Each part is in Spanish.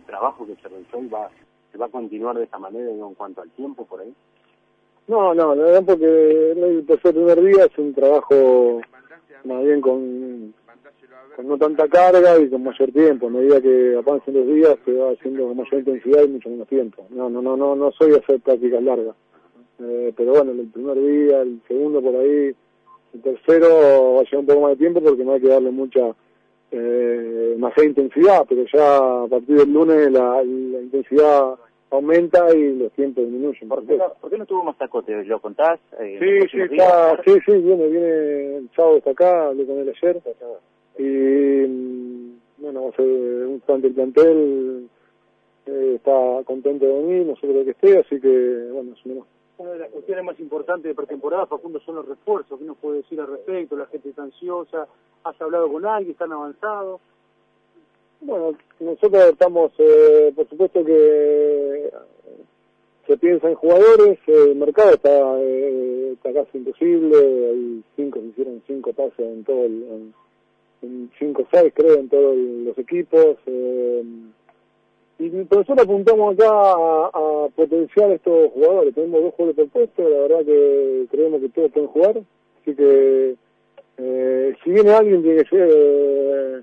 trabajo que se realizó y se va a continuar de esta manera, digo, en cuanto al tiempo por ahí? No, la verdad, porque el primer día es un trabajo más bien con no tanta carga y con mayor tiempo. A medida que avancen los días se va haciendo con mayor intensidad y mucho menos tiempo. No soy de hacer prácticas largas. Pero bueno, el primer día, el segundo por ahí, el tercero va a llevar un poco más de tiempo porque no hay que darle mucha demasiada intensidad, pero ya a partir del lunes la intensidad aumenta y los tiempos disminuyen. ¿Por qué no tuvo Mazacote? ¿Lo contás? Sí, viene el sábado hasta acá, hablé con él ayer. Y bueno, el plantel está contento de venir, nosotros que esté, así que bueno, es menos. Una de las cuestiones más importantes de pretemporada, Facundo, son los refuerzos. ¿Qué nos puede decir al respecto? La gente está ansiosa. ¿Has hablado con alguien? ¿Están avanzados? Bueno, nosotros estamos, por supuesto que se piensa en jugadores, el mercado está casi imposible, hay se hicieron 5 pases en todo en 5 o 6 creo en todos los equipos, y por eso apuntamos acá a potenciar estos jugadores. Tenemos 2 jugadores por puesto, la verdad que creemos que todos pueden jugar, así que si viene alguien tiene que ser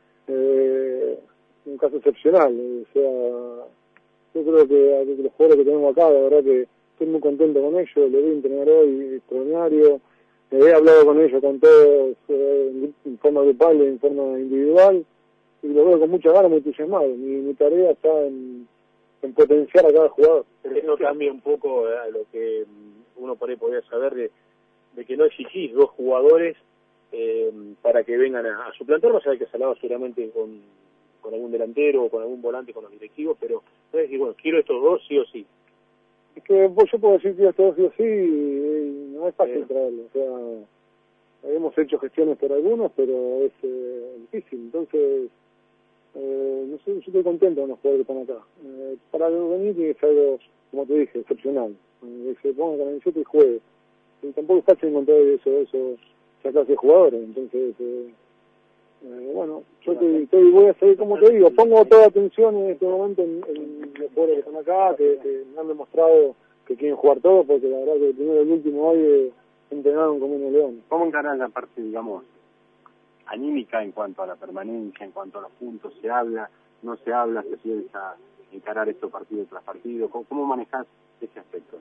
un caso excepcional, o sea, yo creo que los jugadores que tenemos acá, la verdad que estoy muy contento con ellos, lo vi entrenar hoy extraordinario, he hablado con ellos, con todos, en forma grupal y en forma individual, y lo veo con mucha ganas, muy entusiasmado. Mi tarea está en potenciar a cada jugador. Pero eso cambia un poco a lo que uno por ahí podría saber de que no exigís 2 jugadores para que vengan a suplantar, más allá que se hablaba seguramente con algún delantero o con algún volante con los directivos, pero no es decir, bueno, quiero estos 2 sí o sí. Es que yo puedo decir que estos 2 sí o sí, y no es fácil traerlo, o sea, hemos hecho gestiones por algunos, pero es difícil, entonces no sé, yo estoy contento con los jugadores que están acá. Para venir tiene que ser algo, como te dije, excepcional, que se ponga con el 7 y juegue, y tampoco es fácil encontrar esa clase de jugadores, entonces bueno, yo voy a seguir, como te digo, pongo toda atención en este momento en los jugadores que están acá, que me han demostrado que quieren jugar todo, porque la verdad que el primero y el último hoy entrenaron como unos leones. ¿Cómo encarás la parte, digamos, anímica en cuanto a la permanencia, en cuanto a los puntos? ¿Se habla, no se habla, se piensa encarar esto partido tras partido? ¿Cómo manejás ese aspecto?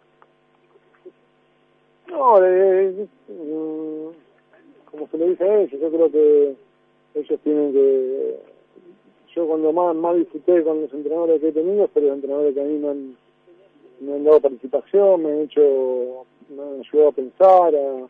No, como se le dice a ellos, yo creo que ellos tienen que... Yo cuando más disfruté con los entrenadores que he tenido, pero los entrenadores que a mí me han dado participación, me han ayudado a pensar,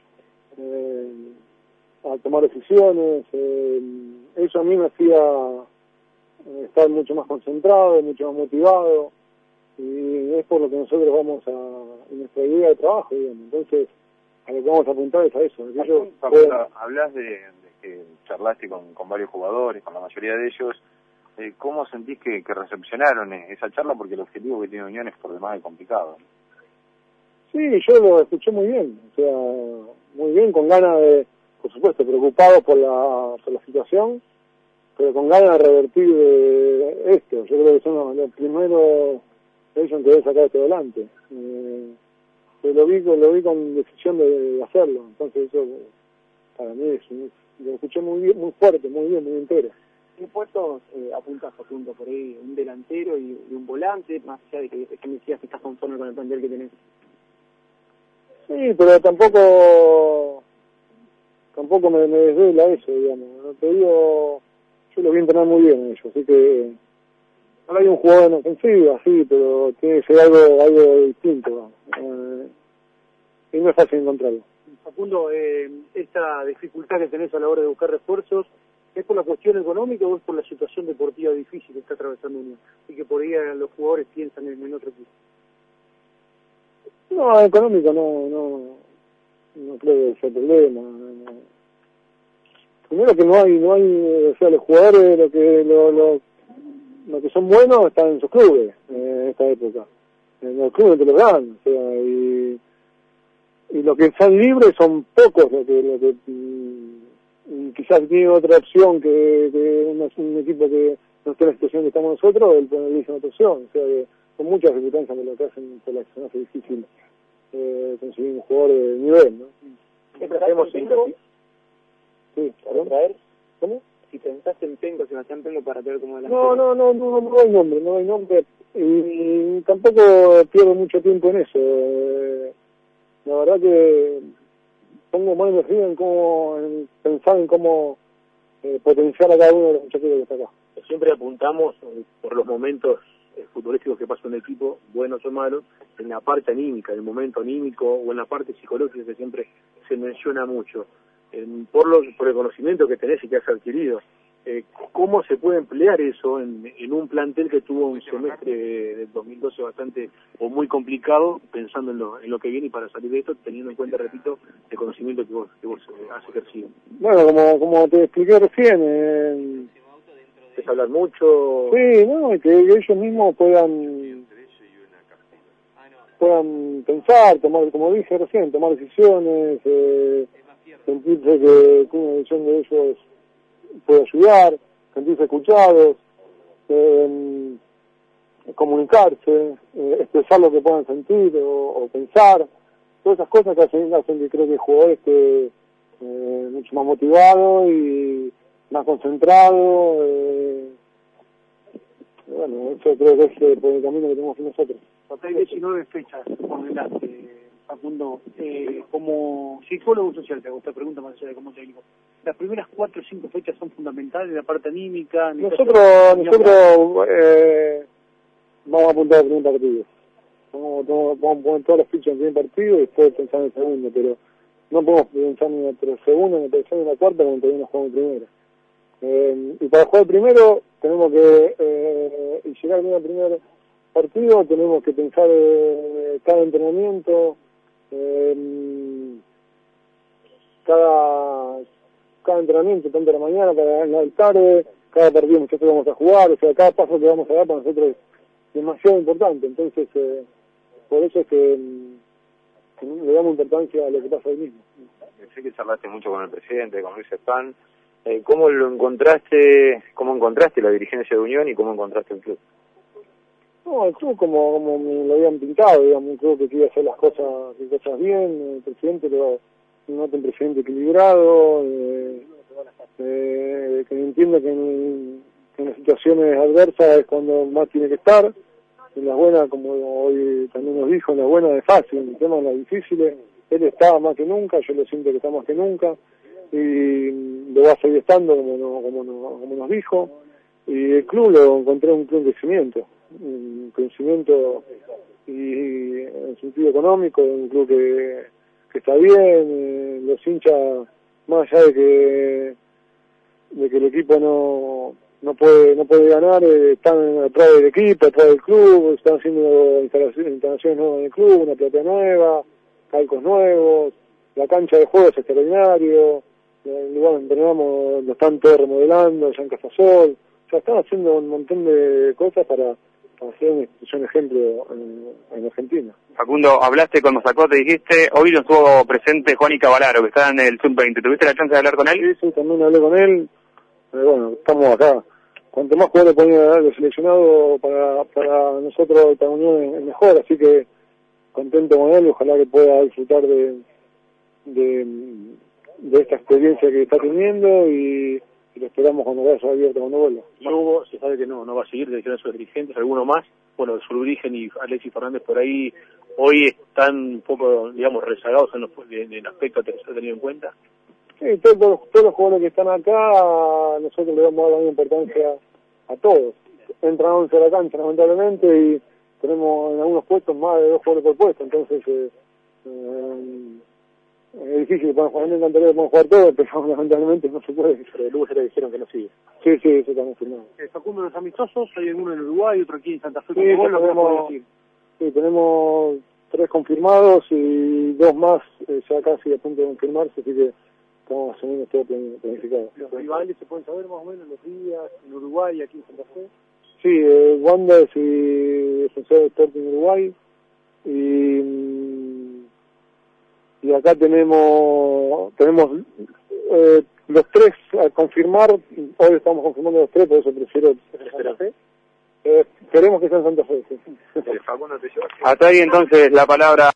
a tomar decisiones. Eso a mí me hacía estar mucho más concentrado, mucho más motivado, y es por lo que nosotros vamos en nuestra idea de trabajo, digamos. Entonces, a lo que vamos a apuntar es a eso. Hablas de que charlaste con varios jugadores, con la mayoría de ellos. ¿Cómo sentís que recepcionaron esa charla? Porque el objetivo que tiene Unión es por demás complicado. Sí, yo lo escuché muy bien, o sea, muy bien, con ganas de, por supuesto, preocupado por la situación, pero con ganas de revertir esto. Yo creo que son los primeros ellos en querer sacar esto adelante. Lo vi con decisión de hacerlo, entonces eso para mí lo escuché muy bien, muy fuerte, muy bien, muy entero. ¿Qué puestos apuntas, Facundo, por ahí? ¿Un delantero y un volante? Más allá de que me decías que estás conforme con el plantel que tenés. Sí, pero tampoco me desvela eso, digamos. No te digo, yo lo voy a entrenar muy bien ellos, así que ahora hay un jugador en ofensiva, sí, pero tiene que ser algo distinto. Y no es fácil encontrarlo. Facundo, esta dificultad que tenés a la hora de buscar refuerzos, ¿es por la cuestión económica o es por la situación deportiva difícil que está atravesando Unión? Y que por ahí los jugadores piensan en otro equipo. No, económico no creo que sea problema. Primero que no hay, o sea, los jugadores lo que son buenos están en sus clubes en esta época. En los clubes te los dan, o sea, y los que están libres son pocos y quizás tiene otra opción que un equipo que no esté en la situación que estamos nosotros, él elige otra opción. O sea que son muchas circunstancias que lo que hacen por la que se nos hace difícil conseguir un jugador de nivel, ¿no? Siempre hacemos Sí, para traer. ¿Cómo? Si pensaste en Penco, Sebastián Penco, para traer como No hay nombre, y tampoco pierdo mucho tiempo en eso. La verdad que pongo más energía en pensar en cómo potenciar a cada uno de los muchachos que está acá. Siempre apuntamos por los momentos futbolísticos que pasan en el equipo, buenos o malos, en la parte anímica, en el momento anímico o en la parte psicológica que siempre se menciona mucho. Por el conocimiento que tenés y que has adquirido, ¿cómo se puede emplear eso en un plantel que tuvo un semestre del 2012 bastante o muy complicado, pensando en lo que viene y para salir de esto, teniendo en cuenta, repito, el conocimiento que vos has ejercido? Bueno, como te expliqué recién, ¿Es hablar mucho? Sí, no, y que ellos mismos puedan pensar, tomar, como dije recién, tomar decisiones, sentirse que una decisión de ellos puede ayudar, sentirse escuchados, comunicarse, expresar lo que puedan sentir o pensar, todas esas cosas que hacen que creo que el jugador esté mucho más motivado y más concentrado. Bueno, eso creo que es por el camino que tenemos nosotros. Hay 19 fechas por delante, Facundo. Como psicólogo social, te hago esta pregunta más allá de como técnico. Las primeras 4 o 5 fechas son fundamentales, la parte anímica. Nosotros vamos a apuntar al primer partido. Vamos a poner todas las fichas en el primer partido y después pensar en el segundo, pero no podemos pensar ni en el segundo, ni en el tercero, ni en la cuarta, cuando todavía no jugamos el primero. Y para jugar el primero tenemos que y llegar bien al primer partido, tenemos que pensar cada entrenamiento, cada entrenamiento, tanto de la mañana para la tarde, cada partido nosotros vamos a jugar, o sea, cada paso que vamos a dar para nosotros es demasiado importante. Entonces por eso es que le damos importancia a lo que pasa hoy mismo. Sé que charlaste mucho con el presidente, con Luis Espán. ¿Cómo encontraste la dirigencia de Unión y cómo encontraste el club? No, el club como me lo habían pintado, digamos, un club que quería hacer las cosas bien, el presidente un presidente equilibrado, que entiende que en las situaciones adversas es cuando más tiene que estar, en las buenas, como hoy también nos dijo, en las buenas es fácil, en el tema de las difíciles, él está más que nunca, yo lo siento que está más que nunca, y lo va a seguir estando como nos dijo, y el club lo encontré un club de crecimiento y en sentido económico, un club que está bien, los hinchas, más allá de que el equipo no puede ganar, están atrás del equipo, atrás del club, están haciendo instalaciones nuevas en el club, una platea nueva, calcos nuevos, la cancha de juego es extraordinario, el lugar donde entrenamos lo están todos remodelando, ya en Casasol, o sea, están haciendo un montón de cosas para hacer una institución ejemplo en Argentina. Facundo, hablaste con Mazacote, dijiste, hoy no estuvo presente Juan Cavalaro, que está en el Sub-20, ¿tuviste la chance de hablar con él? Sí, también hablé con él, bueno, estamos acá. Cuanto más jugadores ponía los seleccionados para nosotros, para Unión es mejor, así que contento con él, ojalá que pueda disfrutar de esta experiencia que está teniendo y lo esperamos cuando vaya abierto, cuando vuelva. Luego se sabe que no va a seguir, dijeron sus dirigentes, alguno más, bueno, su origen y Alexis Fernández por ahí, hoy están un poco, digamos, rezagados en el aspecto que se ha tenido en cuenta. Sí, todos los jugadores que están acá, nosotros le damos la misma importancia a todos. Entran 11 a la cancha, lamentablemente, y tenemos en algunos puestos más de 2 jugadores por puesto, entonces es difícil, a mí me encantaría que podamos jugar todos, pero lamentablemente no se puede. Pero luego se le dijeron que no sigue. Sí, eso está confirmado. Facundo, los amistosos, hay uno en Uruguay, otro aquí en Santa Fe. Tenemos 3 confirmados y 2 más ya casi a punto de confirmarse, así que estamos asumiendo todo planificado. ¿Los rivales se pueden saber más o menos los días en Uruguay y aquí en Santa Fe? Sí, Wanderers y Defensor de Sporting Uruguay y acá tenemos los tres a confirmar, hoy estamos confirmando los tres, por eso prefiero Santa Fe. Esperemos que sea en Santa Fe. Sí. Facundo, te llevas. Hasta ahí entonces la palabra.